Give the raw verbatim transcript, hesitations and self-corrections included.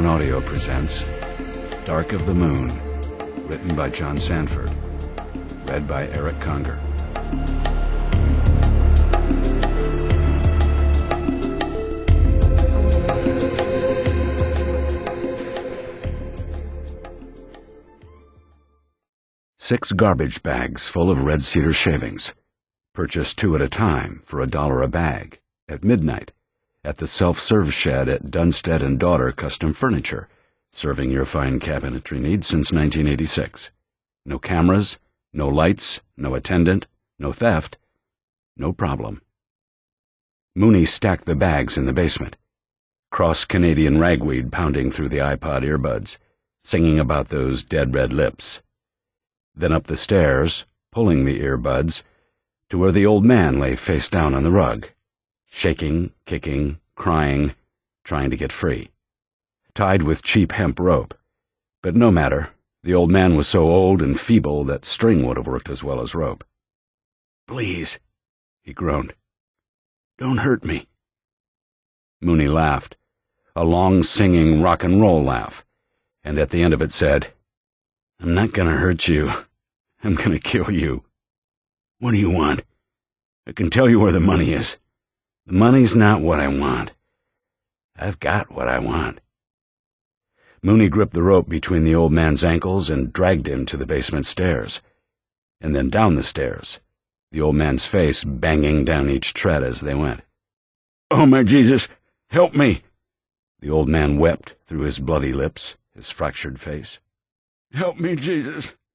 Audio presents Dark of the Moon, written by John Sanford, read by Eric Conger. Six garbage bags full of red cedar shavings, purchased two at a time for a dollar a bag, at midnight, at the self-serve shed at Dunstead and Daughter Custom Furniture, serving your fine cabinetry needs since nineteen eighty-six. No cameras, no lights, no attendant, no theft, no problem. Mooney stacked the bags in the basement, cross-Canadian ragweed pounding through the iPod earbuds, singing about those dead red lips. Then up the stairs, pulling the earbuds, to where the old man lay face down on the rug, shaking, kicking, crying, trying to get free. Tied with cheap hemp rope. But no matter, the old man was so old and feeble that string would have worked as well as rope. "Please," he groaned. "Don't hurt me." Mooney laughed, a long singing rock and roll laugh, and at the end of it said, "I'm not gonna hurt you. I'm gonna kill you. What do you want? I can tell you where the money is. The money's not what I want. I've got what I want." Mooney gripped the rope between the old man's ankles and dragged him to the basement stairs, and then down the stairs, the old man's face banging down each tread as they went. "Oh, my Jesus, help me!" The old man wept through his bloody lips, his fractured face. "Help me, Jesus.